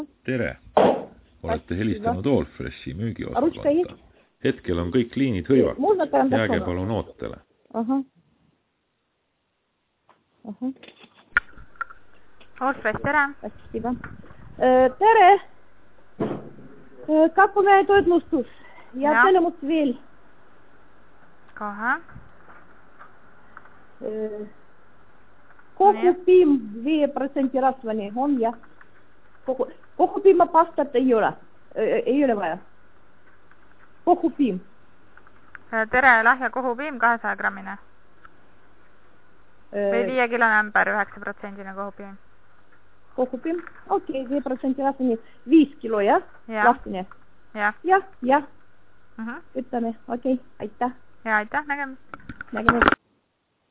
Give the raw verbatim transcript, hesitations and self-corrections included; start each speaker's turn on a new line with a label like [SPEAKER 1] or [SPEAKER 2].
[SPEAKER 1] Tere! Olete helistanud Allfreshi müügiosakonda. Hetkel on kõik liinid hõivatud. Jääge palun ootele.
[SPEAKER 2] Aha. Aha.
[SPEAKER 3] Allfresh, tere!
[SPEAKER 2] Спасибо. Tere! Как поменять toetlustus? Ja telemus veel.
[SPEAKER 3] Kohe.
[SPEAKER 2] Kohupiim viie protsendi rasvani on jah. Kohupiima pastat ei ole. Ei ole vaja. Kohupiim.
[SPEAKER 3] Tere, lahja kohupiim kahesaja grammine. Või viie kilone ämber üheksa protsendine kohupiim.
[SPEAKER 2] Kohupiim? Okei, viie protsendi rasvani. Viis kilo, jah? Lastine.
[SPEAKER 3] Jah.
[SPEAKER 2] Jah, jah. Ütleme, okei, aitäh.
[SPEAKER 3] Ja aitäh, nägemist.
[SPEAKER 2] Nägemist.